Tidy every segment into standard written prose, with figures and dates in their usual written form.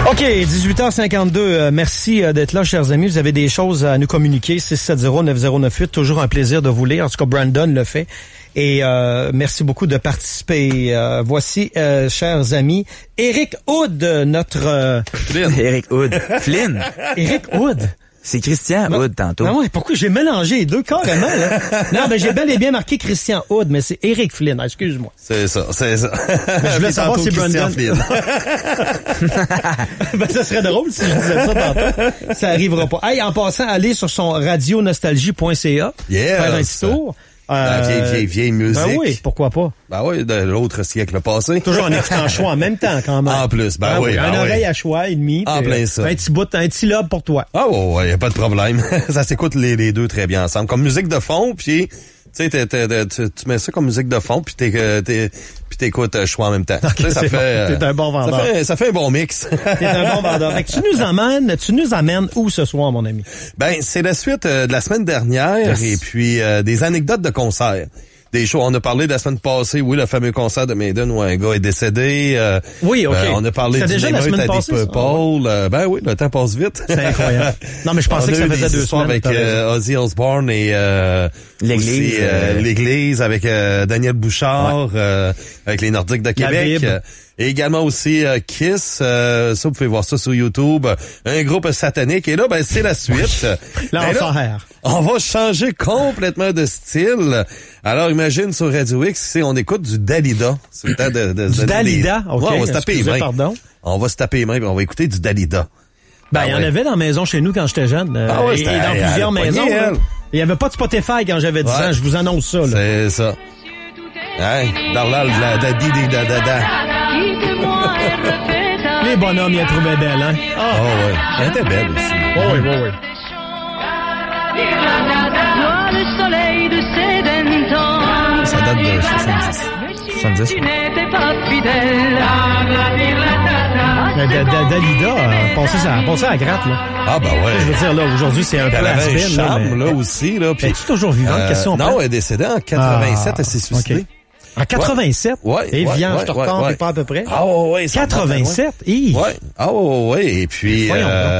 OK, 18h52. Merci d'être là, chers amis. Vous avez des choses à nous communiquer. 670-9098. Toujours un plaisir de vous lire. En tout cas, Brandon le fait. Et merci beaucoup de participer. Voici, chers amis, Éric Hood, notre... Éric Hood. Flynn. Éric Hood. C'est Christian Hood tantôt. Non, pourquoi j'ai mélangé les deux carrément, là? Non, ben j'ai bel et bien marqué Christian Hood, mais c'est Éric Flynn. Excuse-moi. C'est ça. Mais je voulais savoir si Brandon... Ben, ça serait drôle si je disais ça tantôt. Ça arrivera pas. Hey, en passant, allez sur son radionostalgie.ca. Yes. Faire un petit tour. Vieille musique. Ben oui, pourquoi pas? Ben oui, de l'autre siècle passé. Toujours en écoutant choix en même temps, quand même. En plus, ben oui. Un oreille à choix et demi. En plein ça. Un petit bout, un petit lobe pour toi. Ah ouais, y a pas de problème. Ça s'écoute les deux très bien ensemble. Comme musique de fond, puis tu sais, tu mets ça comme musique de fond, puis t'écoutes choix en même temps. Okay, ça fait. T'es un bon vendeur. Ça fait un bon mix. T'es un bon vendeur. Fait que tu nous amènes où ce soir, mon ami? Ben, c'est la suite de la semaine dernière, yes. Et puis des anecdotes de concerts. Des shows, on a parlé la semaine passée, oui, le fameux concert de Maiden où un gars est décédé. Oui, OK. On a parlé du déjà la semaine passée, Deep Purple. Ben oui, le temps passe vite. C'est incroyable. Non, mais je pensais que ça faisait 2 semaines. Avec Ozzy Osbourne et l'Église. L'Église avec Daniel Bouchard, avec les Nordiques de Québec. Et également aussi Kiss, ça vous pouvez voir ça sur YouTube, un groupe satanique. Et là, ben c'est la suite. L'enfer. On va changer complètement de style. Alors imagine sur Radio X, on écoute du Dalida. C'est le temps du Dalida, OK. Ouais, on va se taper les mains. Pardon. On va se taper les mains et on va écouter du Dalida. Ben, il y en avait dans la maison chez nous quand j'étais jeune. Et dans plusieurs maisons. Il y avait pas de Spotify quand j'avais 10 ans, je vous annonce ça. Là. C'est ça. Hein? Darlal, Les bonhommes, ils la trouvaient belle, hein? Ah ouais. Elle était belle aussi. Oui. Le soleil de ces ça date de 70. Tu n'étais pas fidèle. Dalida a passé à la gratte, là. Ah, ben ouais. Je veux dire, là, aujourd'hui, c'est un peu elle avait un spin, charme, là, aussi, là. Puis, es-tu toujours vivante? Question non, elle est décédée en 87, elle s'est suicidée. Okay. En 87? Ouais. Et viens, je te recompte pas à peu près. Ah, ouais. 87? Ouais. Ah, ouais. Et puis,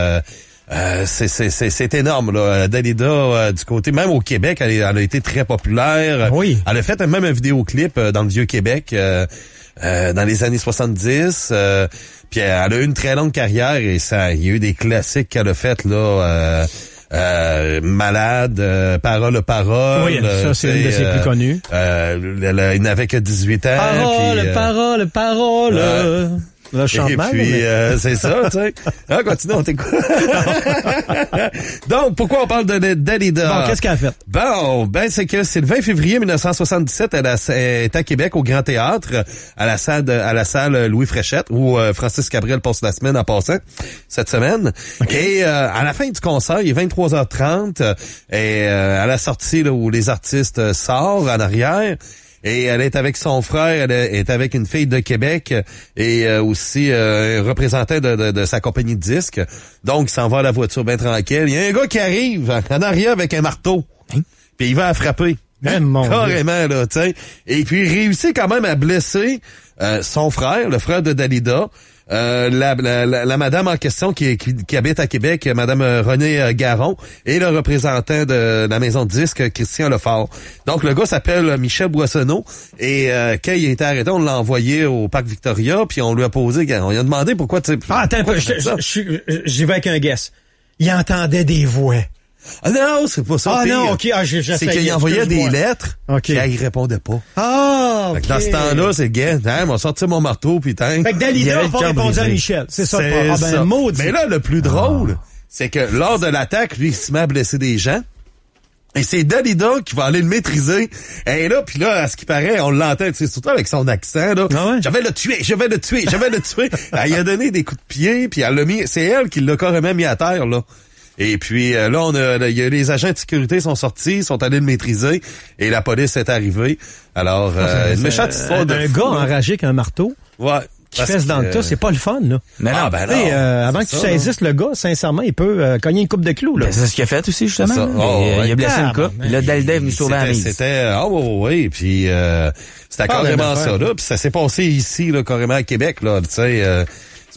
c'est énorme, là. Dalida, du côté, même au Québec, elle a été très populaire. Oui. Elle a fait même un vidéoclip dans le Vieux-Québec, dans les années 70. Puis elle a eu une très longue carrière et il y a eu des classiques qu'elle a fait, là, Malade, Parole. Oui, ça, c'est une de ses plus connues. Il n'avait que 18 ans. Parole. Là, je chante mal. Puis, c'est ça, tu sais. Ah, continue, on t'écoute. Donc, pourquoi on parle de Dalida? Bon, qu'est-ce qu'elle a fait? Bon, c'est que c'est le 20 février 1977, elle est à Québec, au Grand Théâtre, à la salle Louis Fréchette, où Francis Cabrel passe la semaine en passant, cette semaine. Okay. Et à la fin du concert, il est 23h30, et à la sortie là, où les artistes sortent en arrière, et elle est avec son frère, elle est avec une fille de Québec et aussi un représentant de sa compagnie de disques. Donc, il s'en va à la voiture bien tranquille. Il y a un gars qui arrive en arrière avec un marteau. Puis il va la frapper. Carrément, là, tu sais. Et puis, il réussit quand même à blesser son frère, le frère de Dalida. La madame en question qui habite à Québec, madame Renée Garon, et le représentant de la maison de disques, Christian Lefort. Donc, le gars s'appelle Michel Boissonneau, et quand il a été arrêté, on l'a envoyé au Parc Victoria, puis on lui a posé, on lui a demandé pourquoi, tu sais... Ah, attends un peu, j'y vais avec un guess. Il entendait des voix. Ah non, c'est pas ça. Ah non, OK. C'est qu'il envoyait des lettres, okay. Et il répondait pas. Ah, OK. Dans ce temps-là, c'est le gars, on va sortir mon marteau, puis Fait que Dalida n'a pas répondu à Michel. C'est ça. Maudit. Mais là, le plus drôle, c'est que lors de l'attaque, lui, il se met à blesser des gens. Et c'est Dalida qui va aller le maîtriser. Et là, puis là, à ce qui paraît, on l'entend, c'est surtout avec son accent, là. Ah ouais? Je vais le tuer. Elle a donné des coups de pied, puis elle l'a mis, c'est elle qui l'a carrément mis à terre, là. Et puis là, il y a les agents de sécurité sont sortis, sont allés le maîtriser, et la police est arrivée. Alors, une méchante histoire d'un gars enragé avec un marteau. Ouais. Qui fesse dans le tas, c'est pas le fun, là. Mais non, ben non. Avant que tu saisisses le gars, sincèrement, il peut cogner une coupe de clous, là. Ben, c'est ce qu'il a fait aussi, justement. Il a blessé une coupe. Puis là, Dalida est venu sauver la mise. Oui, puis c'était carrément ça, là. Puis ça s'est passé ici, là, carrément à Québec, là, tu sais. C'est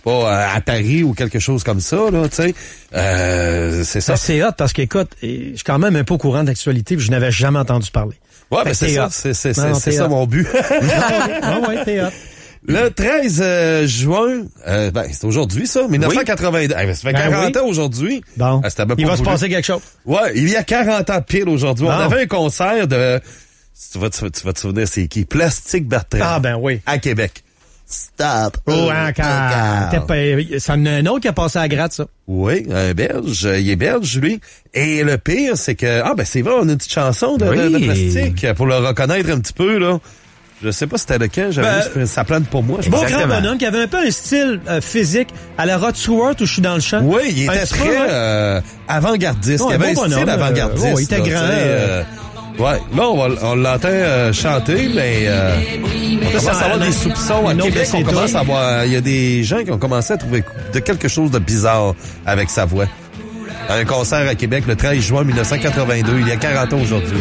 c'est pas à Paris ou quelque chose comme ça, là, tu sais. C'est ça. C'est hot parce qu'écoute, je suis quand même un peu au courant d'actualité, puis je n'avais jamais entendu parler. Ouais, mais c'est ça. C'est ça mon but. Ouais, t'es hot. Le 13 juin, c'est aujourd'hui ça, 1982. Ça fait 40 ans aujourd'hui. Bon, il va se passer quelque chose. Ouais, il y a 40 ans pile aujourd'hui. On avait un concert de... Tu vas te souvenir, c'est qui? Plastique Bertrand. Ah ben oui. À Québec. Stop. Oh, encore. Ça en a un autre qui a passé à la gratte, ça. Oui, un Belge. Il est belge, lui. Et le pire, c'est que... c'est vrai, on a une petite chanson de Plastique pour le reconnaître un petit peu, là. Je sais pas si c'était lequel, j'avais vu ça plante pour moi. Beau grand bonhomme qui avait un peu un style physique à la Rod Stewart où je suis dans le champ. Oui, il était très avant-gardiste. Il avait un style avant-gardiste. Il était grand. Ouais, là, on l'entend chanter, mais on commence à avoir des soupçons à Québec. On commence à avoir, il y a des gens qui ont commencé à trouver de quelque chose de bizarre avec sa voix. Un concert à Québec le 13 juin 1982, il y a 40 ans aujourd'hui.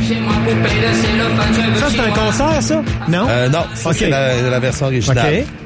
Ça, c'est un concert, ça? Non? Non, ça, c'est la version originale. OK.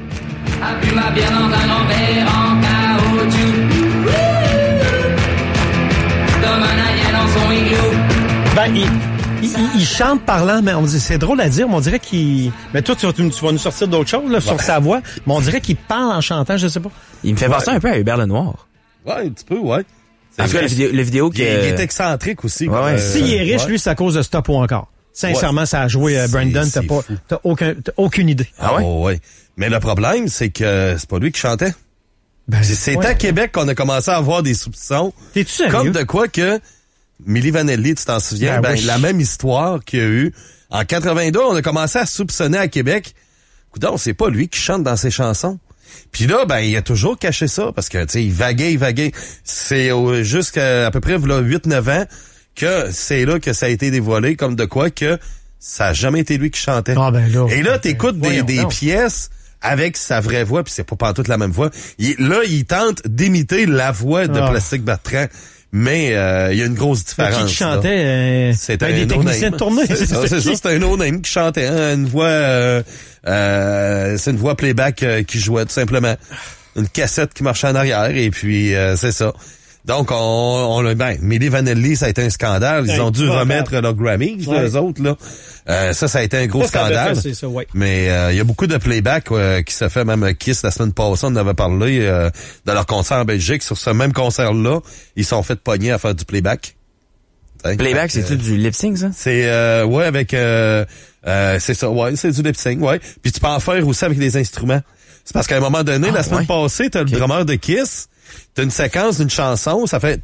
Ben, il chante parlant, mais on dit, c'est drôle à dire, mais on dirait qu'il... Mais toi, tu vas nous sortir d'autres choses, là, sur sa voix, mais on dirait qu'il parle en chantant, je sais pas. Il me fait penser un peu à Hubert Lenoir. Ouais, un petit peu, ouais. En tout cas, la vidéo qui il est excentrique aussi. Ouais, s'il est riche, lui, c'est à cause de Stop ou encore. Sincèrement, ça a joué Brandon, t'as aucune idée. Ah ouais? Mais le problème, c'est que c'est pas lui qui chantait. C'est à Québec qu'on a commencé à avoir des soupçons. T'es-tu sérieux? Comme de quoi que Milli Vanilli, tu t'en souviens? La même histoire qu'il y a eu. En 82, on a commencé à soupçonner à Québec. Coudonc, c'est pas lui qui chante dans ses chansons. Puis là, il a toujours caché ça, parce que, tu sais, il vaguait. C'est jusqu'à à peu près 8-9 ans que c'est là que ça a été dévoilé, comme de quoi que ça a jamais été lui qui chantait. Et là, t'écoutes des pièces avec sa vraie voix, puis c'est pas pantoute la même voix. Il tente d'imiter la voix de Plastique Bertrand. Mais il y a une grosse différence. Qui chantait c'était des techniciens de tournée. C'est ça, c'était un no-name qui chantait. Une voix c'est une voix playback qui jouait tout simplement. Une cassette qui marchait en arrière et puis c'est ça. Donc Milli Vanilli, ça a été un scandale. Ils ont dû remettre leur Grammy, les autres là. Ça a été un gros scandale. Ça, ouais. Mais il y a beaucoup de playback qui se fait, même Kiss la semaine passée, on en avait parlé de leur concert en Belgique. Sur ce même concert-là, ils sont fait pogner à faire du playback. Playback, c'est-tu du lip-sync, ça? C'est avec c'est ça, c'est du lip-sync, Puis tu peux en faire aussi avec des instruments. C'est parce qu'à un moment donné, la semaine passée, t'as le drummer de Kiss, t'as une séquence d'une chanson, ça fait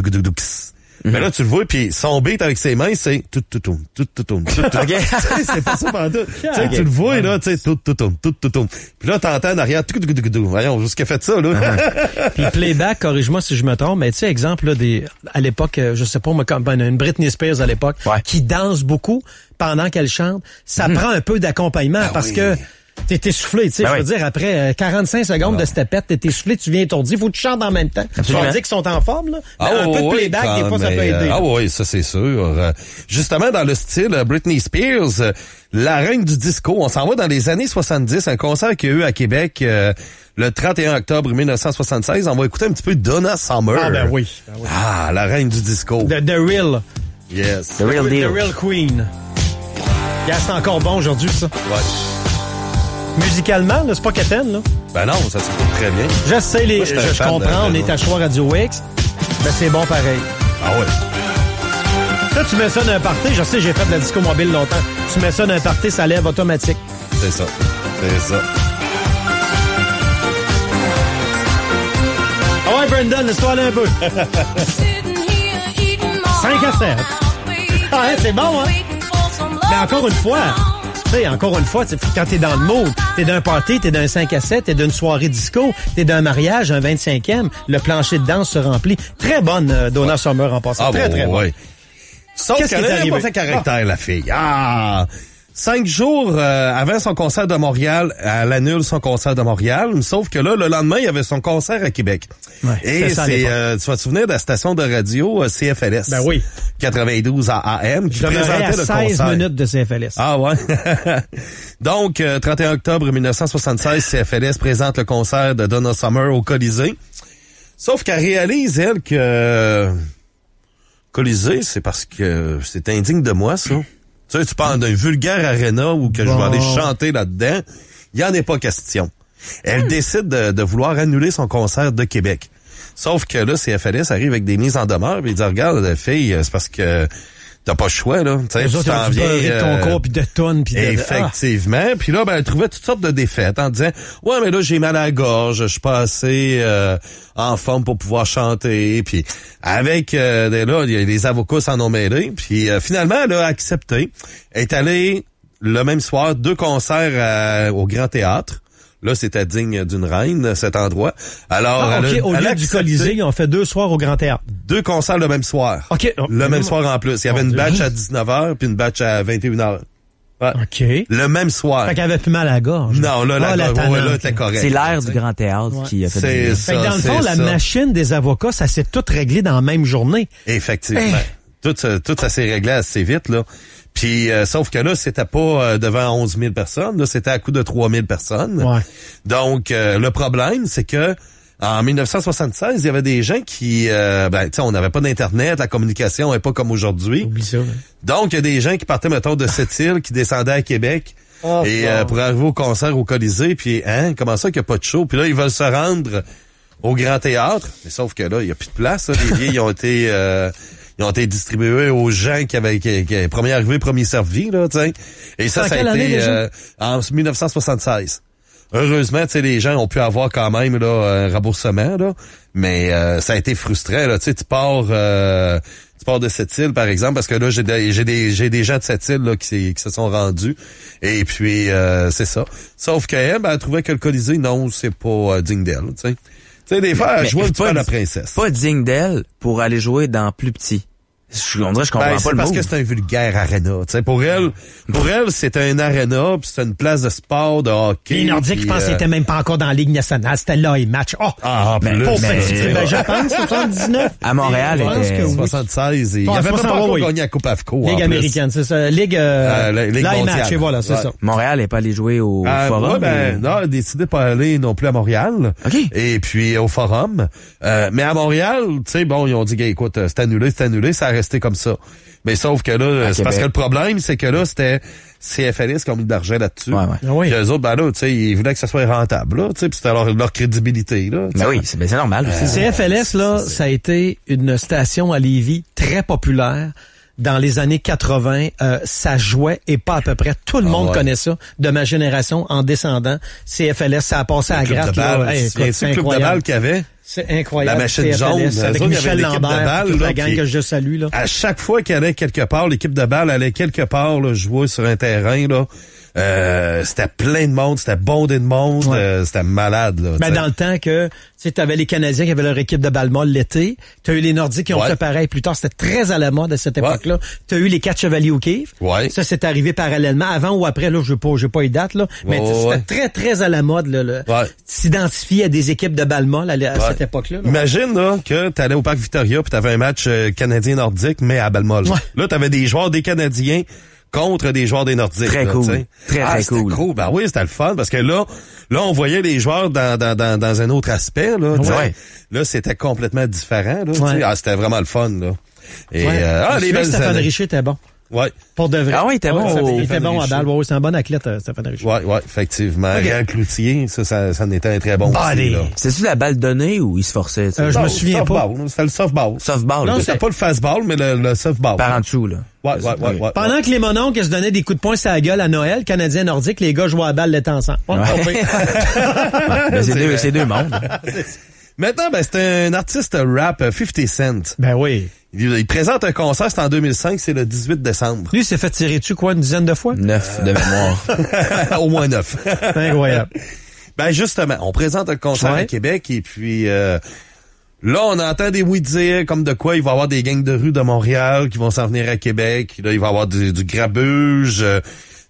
mais là, tu le vois, puis son beat avec ses mains, c'est tout. C'est pas ça pendant tout. Tu le vois, là, tu sais, tout. Puis là, t'entends en arrière, voyons, jusqu'à fait ça, là. Puis playback, corrige-moi si je me trompe, mais tu sais, exemple, là, à l'époque, je sais pas, moi, comme une Britney Spears à l'époque, qui danse beaucoup pendant qu'elle chante, ça prend un peu d'accompagnement parce que t'es essoufflé, tu sais, je veux dire, après 45 secondes de stepette, t'es essoufflé, tu viens étourdi, faut que tu chantes en même temps. Tu vas dire qu'ils sont en forme, là. Mais un peu de playback, des fois, ça peut aider. Ah oui, ça c'est sûr. Justement, dans le style Britney Spears, la reine du disco, on s'en va dans les années 70, un concert qu'il y a eu à Québec le 31 octobre 1976. On va écouter un petit peu Donna Summer. Ah ben oui. Ah, la reine du disco. The Real. Yes. The Real Deal. The Real Queen. C'est encore bon aujourd'hui, ça. Ouais. Musicalement, là, c'est pas Keten, là. Ben non, ça s'écoute très bien. Je sais, je comprends, on est à Choix Radio X, mais c'est bon pareil. Ah ouais. Là, tu mets ça dans un party, je sais, j'ai fait de la disco mobile longtemps. Tu mets ça dans un party, ça lève automatique. C'est ça. Ah ouais, Brandon, laisse-toi aller un peu. 5 à 7. Ah ouais, c'est bon, hein? Mais encore une fois... quand t'es dans le mood, t'es d'un party, t'es d'un 5 à 7, t'es d'une soirée disco, t'es d'un mariage, un 25e, le plancher de danse se remplit. Très bonne Donna Summer en passant. Très bonne. Sauf qu'elle n'a pas fait caractère, la fille. 5 jours avant son concert de Montréal, elle annule son concert de Montréal, sauf que là, le lendemain, il y avait son concert à Québec. Ouais, et c'est, tu vas te souvenir de la station de radio CFLS. Ben oui. 92 AM, qui présentait à le 16 concert. minutes de CFLS. Ah ouais. Donc, 31 octobre 1976, CFLS présente le concert de Donna Summer au Colisée. Sauf qu'elle réalise, elle, que Colisée, c'est parce que c'est indigne de moi, ça. Tu sais, tu parles d'un vulgaire arena où que je vais aller chanter là-dedans. Il y en est pas question. Elle décide de vouloir annuler son concert de Québec. Sauf que là, CFLS arrive avec des mises en demeure et il dit, regarde, la fille, c'est parce que t'as pas le choix, là. Tu sais, tu t'en viens. De ton corps, puis de tonnes, puis de... Effectivement. Puis là, ben, elle trouvait toutes sortes de défaites en disant, ouais, mais là, j'ai mal à la gorge, je suis pas assez en forme pour pouvoir chanter. Puis avec, là, les avocats s'en ont mêlé. Puis finalement, elle a accepté. Elle est allée le même soir, 2 concerts au Grand Théâtre. Là, c'était digne d'une reine, cet endroit. Alors, au lieu du Colisée, ils ont fait 2 soirs au Grand Théâtre. 2 concerts le même soir. OK. Le même soir en plus. Il y avait une batch à 19h puis une batch à 21h. Ouais. OK. Le même soir. Fait qu'elle avait plus mal à la gorge. Non, là, la gorge, là, était correct. C'est l'air du Grand Théâtre qui a fait c'est ça. Fait que dans le fond, la machine des avocats, ça s'est tout réglé dans la même journée. Effectivement. Tout ça s'est réglé assez vite, là. Puis, sauf que là, c'était pas devant 11 000 personnes. Là, c'était à coup de 3 000 personnes. Ouais. Donc, le problème, c'est que en 1976, il y avait des gens qui... tu sais, on n'avait pas d'Internet, la communication n'est pas comme aujourd'hui. Oublie ça. Donc, il y a des gens qui partaient, mettons, de Sept-Îles, qui descendaient à Québec pour arriver au concert au Colisée. Puis, comment ça qu'il n'y a pas de show? Puis là, ils veulent se rendre au Grand Théâtre. Mais sauf que là, il n'y a plus de place. Là. Les billets, ils ont été distribués aux gens qui avaient premier arrivé, premier servi, là, tu sais. Et ça a été en 1976. Heureusement, tu sais, les gens ont pu avoir quand même là un remboursement, là, mais ça a été frustrant, là. Tu sais, tu pars de Sept-Îles, par exemple, parce que là, j'ai des gens de Sept-Îles là qui se sont rendus. Et puis c'est ça. Sauf qu'elle, elle trouvait que le Colisée, non, c'est pas digne d'elle, tu sais. Tu sais, des fois, elle jouait un petit peu à la princesse. Pas digne d'elle pour aller jouer dans plus petit. On dirait que je comprends pas le mot. Parce que c'est un vulgaire arena. Tu sais, pour elle, c'est un arena, puis c'est une place de sport, de hockey. Les Nordiques, je pense qu'ils étaient même pas encore dans la Ligue nationale. C'était là, les matchs. Oh! Je pense, 79. À Montréal, était 76. Il y avait pas encore gagné la Coupe AFCO. Ligue américaine, c'est ça. Ligue match, et voilà, c'est ça. Montréal n'est pas allé jouer au Forum? Non, a décidé de pas aller non plus à Montréal. OK. Et puis au Forum. Mais à Montréal, tu sais, bon, ils ont dit, écoute, c'est annulé, ça a resté comme ça. Mais sauf que là, c'est parce que le problème, c'est que là, c'était CFLS qui ont mis de l'argent là-dessus. Oui. Puis eux autres, là, tu sais, ils voulaient que ça soit rentable, là, tu sais, puis c'était leur crédibilité, là. Ben oui, c'est normal aussi. CFLS, là, ça a été une station à Lévis très populaire. Dans les années 80, ça jouait et pas à peu près. Tout le monde connaît ça, de ma génération, en descendant. CFLS, ça a passé à gratte. C'est le club de balle qu'il y avait. C'est incroyable. La machine jaune. Avec Michel Lambert, toute la gang que je salue. Là. À chaque fois qu'elle allait quelque part, l'équipe de balle allait quelque part là, jouer sur un terrain. Là. C'était plein de monde, c'était bondé de monde, c'était malade. Là, dans le temps que tu avais les Canadiens qui avaient leur équipe de balle molle l'été, tu as eu les Nordiques qui ont fait pareil plus tard, c'était très à la mode à cette époque-là. Tu as eu les 4 Chevaliers au Kiev. Ça, c'est arrivé parallèlement, avant ou après, là, j'ai pas les dates, là, mais c'était très, très à la mode, là, s'identifier à des équipes de balle molle à cette époque-là. Là. Imagine là, que tu allais au Parc Victoria puis tu avais un match canadien-nordique, mais à balle molle. Là, tu avais des joueurs des Canadiens contre des joueurs des Nordiques. Très cool. Très cool. Ben oui, c'était le fun parce que là, on voyait les joueurs dans un autre aspect, là. Là, c'était complètement différent, là. C'était vraiment le fun, là. Et, les belles Stéphane Richer était bon. Ouais. Pour de vrai. Ah oui, il était bon. Il était bon à balle. Ouais, c'est un bon athlète, Stéphane Richer. Ouais, effectivement. Réal Cloutier, ça en était un très bon aussi, là. C'est-tu la balle donnée ou il se forçait? Je me souviens pas. C'était le softball. Non, c'était pas le fastball, mais le softball. Par en dessous, là. Ouais. Pendant que les mononcles se donnaient des coups de poing sur la gueule à Noël, Canadien nordique, les gars jouaient à balle l'été ensemble. C'est deux mondes. Maintenant, c'est un artiste rap, 50 Cent. Ben oui. Il présente un concert, c'est en 2005, c'est le 18 décembre. Lui, il s'est fait tirer dessus quoi, une dizaine de fois? 9 de mémoire. Au moins 9. Incroyable. Justement, on présente un concert à Québec et puis là, on entend des oui dire comme de quoi il va y avoir des gangs de rue de Montréal qui vont s'en venir à Québec. Là, il va y avoir du grabuge. Tu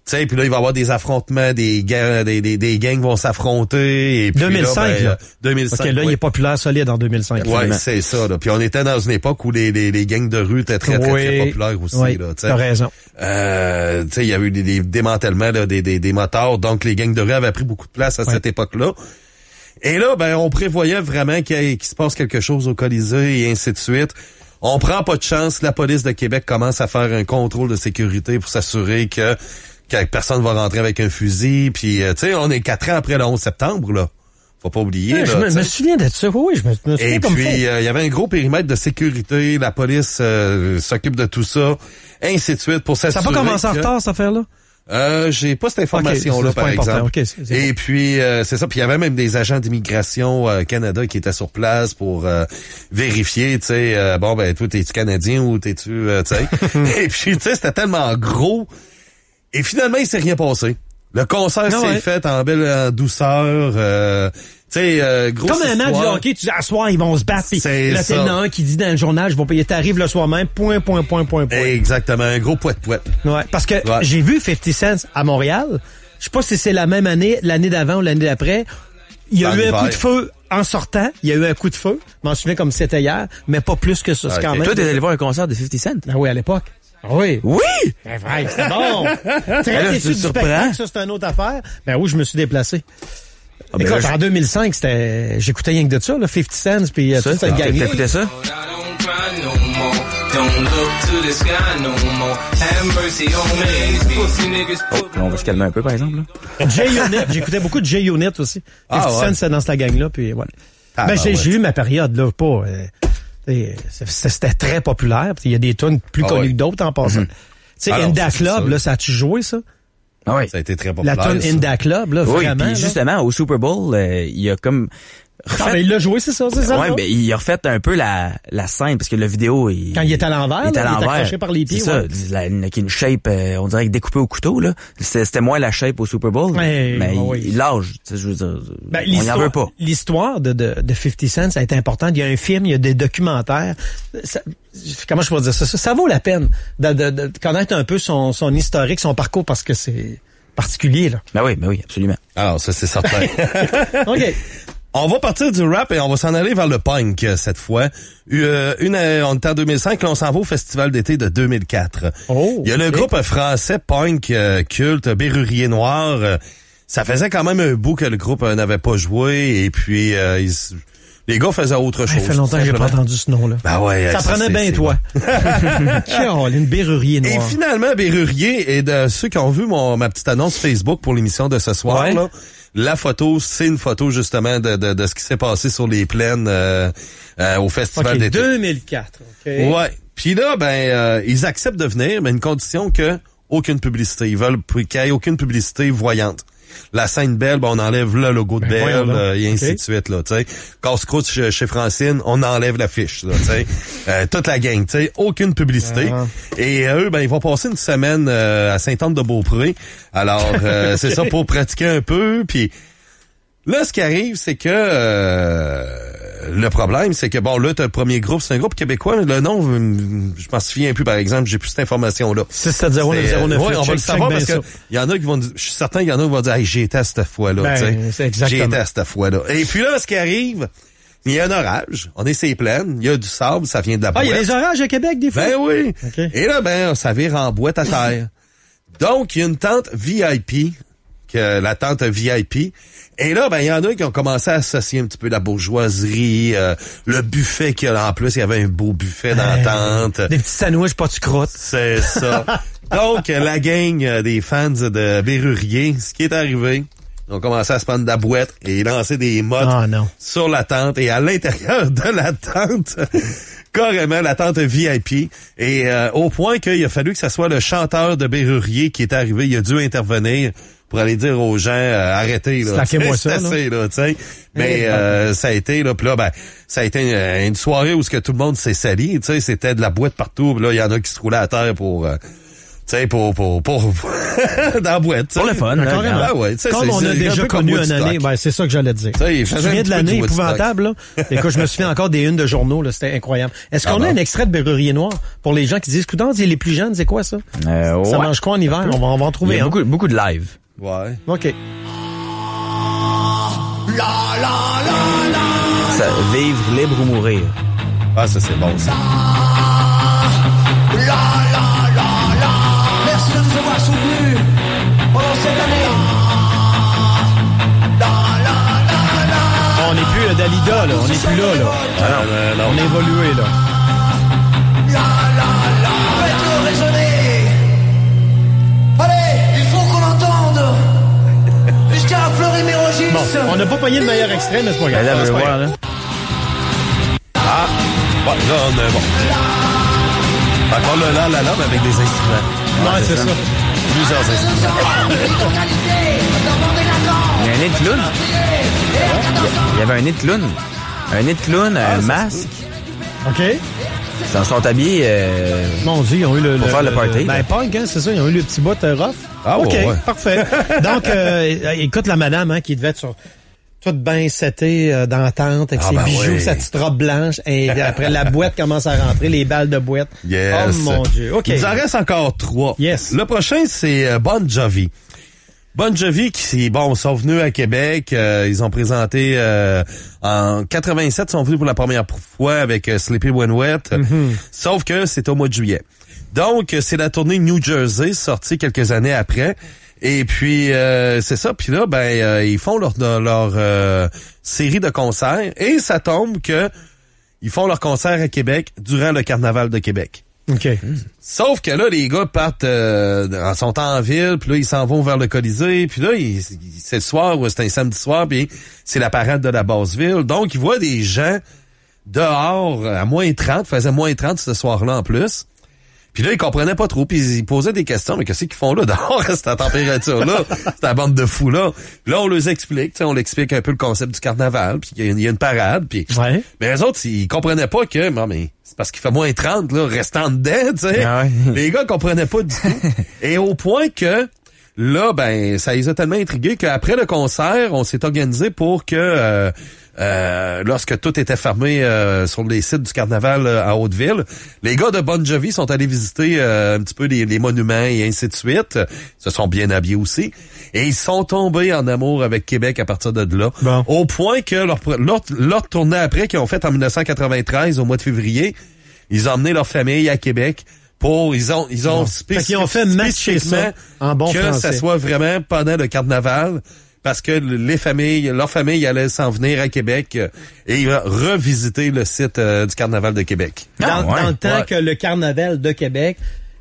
sais, puis là, il va y avoir des affrontements, des gangs vont s'affronter. Et puis 2005, là. 2005. OK, là, il est populaire solide en 2005. Ouais, c'est ça, là. Puis on était dans une époque où les gangs de rue étaient très populaires aussi, là. T'as raison. Tu sais, il y a eu des démantèlements, là, des motards. Donc, les gangs de rue avaient pris beaucoup de place à cette époque-là. Et là, ben, on prévoyait vraiment qu'il se passe quelque chose au Colisée et ainsi de suite. On prend pas de chance. La police de Québec commence à faire un contrôle de sécurité pour s'assurer que personne va rentrer avec un fusil. Puis, tu sais, on est 4 ans après le 11 septembre, là. Faut pas oublier. Ouais, là, je me souviens de ça. Oui, je me souviens. Et puis, il y avait un gros périmètre de sécurité. La police s'occupe de tout ça. Ainsi de suite pour s'assurer. Ça n'a pas commencé en retard, cette affaire-là? J'ai pas cette information-là, par exemple. Okay, Et puis, c'est ça. Puis, il y avait même des agents d'immigration Canada qui étaient sur place pour vérifier, tu sais, bon, ben, toi, t'es-tu Canadien ou t'es-tu, tu sais. Et puis, tu sais, c'était tellement gros. Et finalement, il s'est rien passé. Le concert s'est fait en belle douceur. Tu sais, gros. Comme un match de hockey, tu dis, à soir, ils vont se battre. Puis là, t'en as un qui dit dans le journal, je vais payer, t'arrives le soir même, point. Exactement, un gros poète-poète. Ouais, parce que j'ai vu 50 Cent à Montréal. Je sais pas si c'est la même année, l'année d'avant ou l'année d'après. Il y a eu un coup de feu en sortant. Il y a eu un coup de feu. Je m'en souviens comme c'était hier, mais pas plus que ça. C'est quand même. Toi, t'es allé voir un concert de 50 Cent? Ah oui, à l'époque. Oui. Oui! Ben vrai, c'est bon. Très déçu du spectacle, ça, c'est une autre affaire. Ben oui, je me suis déplacé. Ah, ben écoute, en 2005, j'écoutais rien que de ça, là, 50 Cents, puis tout ça gagné. T'écoutais ça? On va se calmer un peu, par exemple, là. J-Unit, j'écoutais beaucoup de J-Unit aussi. 50 Cents, c'est dans cette gang-là, puis voilà. Ben, j'ai eu ma période, là, pas... c'était très populaire. Il y a des tunes plus connues que d'autres en passant. Tu sais, Inda Club, là, ça a-tu joué, ça? Ah oui. Ça a été très populaire. La tune Inda Club, là, vraiment. Oui, puis justement, au Super Bowl, il y a comme... Ah, ben, il l'a joué, c'est ça? Ouais, ben, il a refait un peu la scène, parce que la vidéo, quand il est à l'envers, il est accroché par les pieds. C'est ça, il a une shape, on dirait découpée au couteau, là. C'était moins la shape au Super Bowl, mais il lâche, tu sais, je veux dire, on y en veut pas. L'histoire de 50 Cent, ça a été important. Il y a un film, il y a des documentaires. Comment je pourrais dire ça? Ça vaut la peine de connaître un peu son historique, son parcours, parce que c'est particulier, là. Ben oui, absolument. Alors, ça, c'est certain. OK. On va partir du rap et on va s'en aller vers le punk cette fois. On est en 2005, là on s'en va au festival d'été de 2004. Il y a le groupe français punk culte Bérurier Noir. Ça faisait quand même un bout que le groupe n'avait pas joué et puis les gars faisaient autre chose. Ça fait longtemps que j'ai pas entendu ce nom-là. Ben ouais, ça prenait bien toi. Caroline, Bérurier Noir. Et finalement, Bérurier, et de ceux qui ont vu ma petite annonce Facebook pour l'émission de ce soir, là, la photo, c'est une photo justement de ce qui s'est passé sur les plaines au festival d'été. 2004. Okay. Ouais. Puis là, ils acceptent de venir, mais une condition que aucune publicité. Ils veulent qu'il n'y ait aucune publicité voyante. La scène Belle, on enlève le logo de Belle et ainsi de suite, là, tu sais. Casse-croûte chez Francine, on enlève l'affiche, là, tu sais. Toute la gang, tu sais, aucune publicité. Et eux, ils vont passer une semaine à Sainte-Anne-de-Beaupré. Alors, c'est ça, pour pratiquer un peu, puis là, ce qui arrive, c'est que le problème, c'est que là, t'as le premier groupe, c'est un groupe québécois, mais le nom, je m'en souviens plus, par exemple, j'ai plus cette information-là. 670-909. Oui, on va le savoir parce que il y en a qui vont, je suis certain qu'il y en a qui vont dire, hey, j'ai été à cette fois-là, j'ai été à cette fois-là. Et puis là, ce qui arrive, il y a un orage, on est sur les plaines, il y a du sable, ça vient de la boîte. Il y a des orages à Québec, des fois? Ben oui. Okay. Et là, ça vire en boîte à terre. Donc, il y a une tente VIP, la tente VIP. Et là, il y en a qui ont commencé à associer un petit peu la bourgeoiserie, le buffet qu'il y a en plus, il y avait un beau buffet dans la tente. Des petits sandwichs pas de croûte. C'est ça. Donc, la gang des fans de Bérurier, ce qui est arrivé, ils ont commencé à se prendre de la boîte et lancer des mottes sur la tente. Et à l'intérieur de la tente, carrément la tente VIP. Et au point qu'il a fallu que ce soit le chanteur de Bérurier qui est arrivé, il a dû intervenir pour aller dire aux gens arrêtez là, c'est assez là, tu sais. Mais ça a été là, puis là ça a été une soirée où ce que tout le monde s'est sali, tu sais, c'était de la boîte partout, puis là il y en a qui se roulaient à terre pour tu sais, pour dans la boîte. Pour le fun. Carrément. Ouais, comme on a déjà connu une année, c'est ça que j'allais te dire. Je me souviens de l'année épouvantable, là. Écoute, je me souviens encore des unes de journaux, là. C'était incroyable. Est-ce qu'on a un extrait de Berrurier Noir pour les gens qui disent, coudonc, les plus jeunes, c'est quoi ça? Ça mange quoi en hiver? On va en trouver. Il y a beaucoup de live. Ouais. OK. Ça, vivre libre ou mourir. Ah, ça, c'est bon, ça. Merci de nous avoir soutenus pendant cette année. On n'est plus Dalida, là. On n'est plus là. Non. On a évolué, là. Faites-le résonner. Allez, il faut qu'on l'entende. Jusqu'à Fleury-Mérogis. Bon, on n'a pas payé le meilleur extrait, mais c'est pas grave. Là, C'est pas voir, grave. là. Ah, ouais, là, on a bon. Encore le là, mais avec des instruments. Ouais, c'est ça. Plusieurs instruments. Il y a un nez de clown. Il y avait un nez de clown. Un nez de clown, un masque. OK. Ils s'en sont habillés Mon Dieu, ils ont eu pour faire le party. Ben, punk, hein, c'est ça. Ils ont eu le petit bout rough. Ah, OK, ouais. parfait. Donc, écoute la madame, hein, qui devait être toute bien setée dans la tente avec ses bijoux, sa petite robe blanche. Et après, la boîte commence à rentrer, les balles de boîte. Yes. Oh mon Dieu. OK. Il nous en reste encore 3. Yes. Le prochain, c'est Bon Jovi. Bon Jovi qui sont venus à Québec. Ils ont présenté en 87, sont venus pour la première fois avec Sleepy When Wet. Sauf que c'est au mois de juillet. Donc, c'est la tournée New Jersey, sortie quelques années après. Et puis, c'est ça. Puis là, ils font leur série de concerts. Et ça tombe que ils font leur concert à Québec durant le Carnaval de Québec. OK. Sauf que là, les gars partent sont en ville, puis là, ils s'en vont vers le Colisée, puis là, c'est le soir, c'est un samedi soir, puis c'est la parade de la Basse-Ville. Donc, ils voient des gens dehors à moins 30, faisait moins 30 ce soir-là en plus. Puis là, ils comprenaient pas trop, puis ils posaient des questions, mais qu'est-ce qu'ils font là dehors à cette température-là? C'est la bande de fous-là. Puis là, on leur explique, on leur explique un peu le concept du carnaval, puis qu'il y a une parade, puis... Ouais. Mais les autres, ils comprenaient pas que, non, mais c'est parce qu'il fait moins 30, là, restant dedans, tu sais. Ah ouais. Les gars comprenaient pas du tout. Et au point que, là, ça les a tellement intrigués qu'après le concert, on s'est organisé pour que... lorsque tout était fermé sur les sites du carnaval à Hauteville, les gars de Bon Jovi sont allés visiter un petit peu les monuments et ainsi de suite. Ils se sont bien habillés aussi. Et ils sont tombés en amour avec Québec à partir de là. Bon. Au point que leur tournée après, qu'ils ont fait en 1993, au mois de février, ils ont emmené leur famille à Québec ils ont Ils ont fait matcher ça en bon que français. ça soit vraiment pendant le carnaval. Parce que leur famille allait s'en venir à Québec et revisiter le site du Carnaval de Québec. Dans le temps que le Carnaval de Québec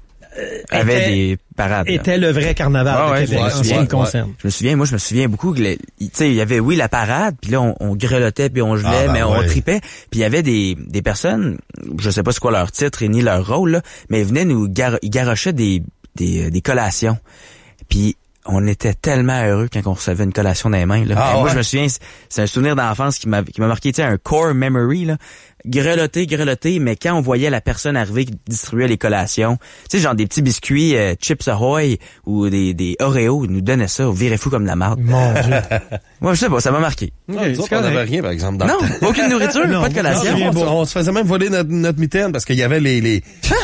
avait des parades. Était le vrai Carnaval de Québec, en ce qui me concerne. Je me souviens beaucoup que il y avait la parade, puis là on grelottait puis on gelait, mais on tripait, puis il y avait des personnes, je sais pas c'est quoi leur titre et ni leur rôle là, mais ils venaient nous garochaient des collations. Puis on était tellement heureux quand on recevait une collation dans les mains. Là. Moi, je me souviens, c'est un souvenir d'enfance qui m'a marqué, tu sais, un core memory, là. Grelotter, mais quand on voyait la personne arriver qui distribuait les collations, tu sais, genre des petits biscuits Chips Ahoy ou des Oreos, ils nous donnaient ça, on virait fou comme de la marde. Mon Dieu. Moi, je sais pas, ça m'a marqué. Nous autres, on n'avait rien, par exemple, dans le temps. Aucune nourriture, pas de collation. On se faisait même voler notre mitaine parce qu'il y avait les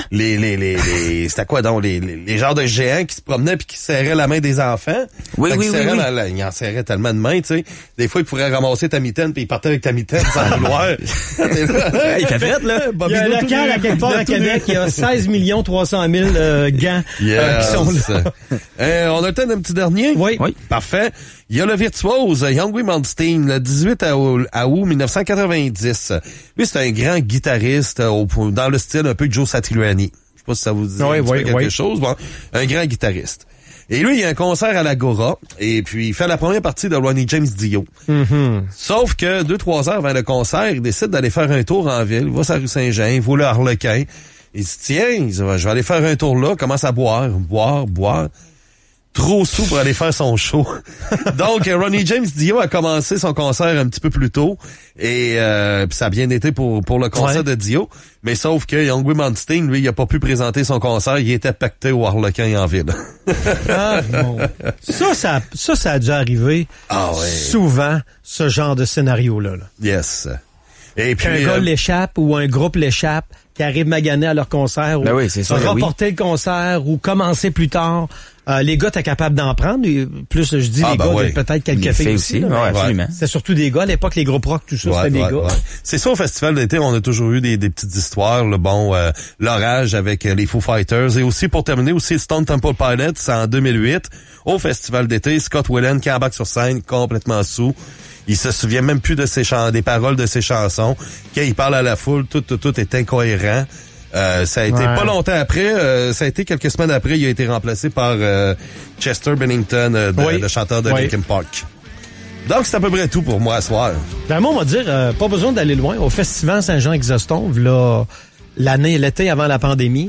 c'était quoi donc, les genres de géants qui se promenaient puis qui serraient la main des enfants. Oui. Ils en serraient tellement de mains, tu sais. Des fois, ils pourraient ramasser ta mitaine puis ils partaient avec ta mitaine sans vouloir. Il fait frette, là. Il y a un local à quelque part à Québec, il y a 16 300 000 gants qui sont là. On a le temps d'un petit dernier? Oui. Parfait. Il y a le virtuose Yngwie Malmsteen, le 18 août 1990. Lui, c'est un grand guitariste dans le style un peu de Joe Satriani. Je sais pas si ça vous dit quelque chose. Bon, un grand guitariste. Et lui, il y a un concert à l'Agora, et puis il fait la première partie de Ronnie James Dio. Sauf que 2-3 heures avant le concert, il décide d'aller faire un tour en ville, il va sur la rue Saint-Jean, il va le Harlequin. Il dit, tiens, je vais aller faire un tour là, commence à boire. trop sous pour aller faire son show. Donc, Ronnie James Dio a commencé son concert un petit peu plus tôt et puis ça a bien été pour le concert de Dio. Mais sauf que Yngwie Malmsteen, lui, il a pas pu présenter son concert. Il était pacté au Harlequin en ville. Ah, bon. Ça a dû arriver souvent, ce genre de scénario-là. Là. Yes. Et puis, qu'un gars l'échappe ou un groupe l'échappe, qui arrive magané à leur concert, ou oui, c'est sûr, reporter le concert, ou commencer plus tard. Les gars, t'es capable d'en prendre. Plus, je dis les gars, peut-être quelques filles aussi. Là, absolument. C'est surtout des gars. À l'époque, les groupes rock, tout ça, c'était des gars. Ouais. C'est ça, au festival d'été, on a toujours eu des petites histoires. Là, l'orage avec les Foo Fighters. Et aussi, pour terminer, aussi Stone Temple Pilots, c'est en 2008. Au festival d'été, Scott Weiland qui embarque sur scène, complètement sous. Il se souvient même plus de des paroles de ses chansons. Quand il parle à la foule, tout est incohérent. Ça a été pas longtemps après, ça a été quelques semaines après, il a été remplacé par Chester Bennington, le chanteur de Linkin Park. Donc, c'est à peu près tout pour moi ce soir. Ben, moi, on va dire, pas besoin d'aller loin. Au Festival Saint-Jean-Exhauston, là, l'été avant la pandémie,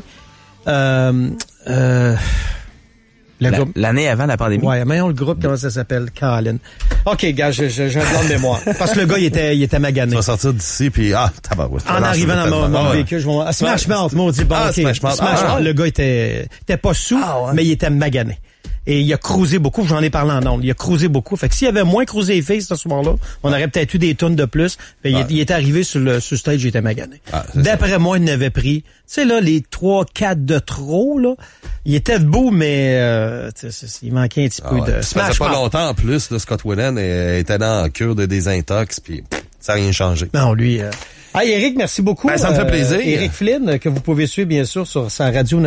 l'année avant la pandémie? Ouais, mais le groupe, comment ça s'appelle? Caroline. OK, gars, j'ai un blanc de mémoire. Parce que le gars, il était magané. Tu vas sortir d'ici, puis tabarouette. En arrivant dans mon véhicule, je vais Smash Mouth, moi, on dit, bon, OK. Smash Mouth. Le gars était pas sous, mais il était magané. Et il a cruisé beaucoup, j'en ai parlé en ondes. Il a cruisé beaucoup. Fait que s'il avait moins cruisé les filles ce soir-là, on aurait peut-être eu des tonnes de plus. Il est arrivé sur le stage, il était magané. D'après moi, il n'avait pris, tu sais, là, les 3-4 de trop, là. Il était debout, mais il manquait un petit peu de ça faisait pas longtemps en plus, là, Scott Weiland était dans la cure de désintox, puis ça n'a rien changé. Non, lui... Eric, merci beaucoup. Ça me fait plaisir. Eric Flynn, que vous pouvez suivre, bien sûr, sur sa radio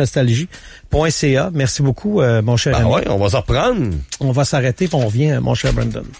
nostalgie.ca. Merci beaucoup, mon cher ami. Ouais, on va s'en reprendre. On va s'arrêter, puis on revient, mon cher Brandon.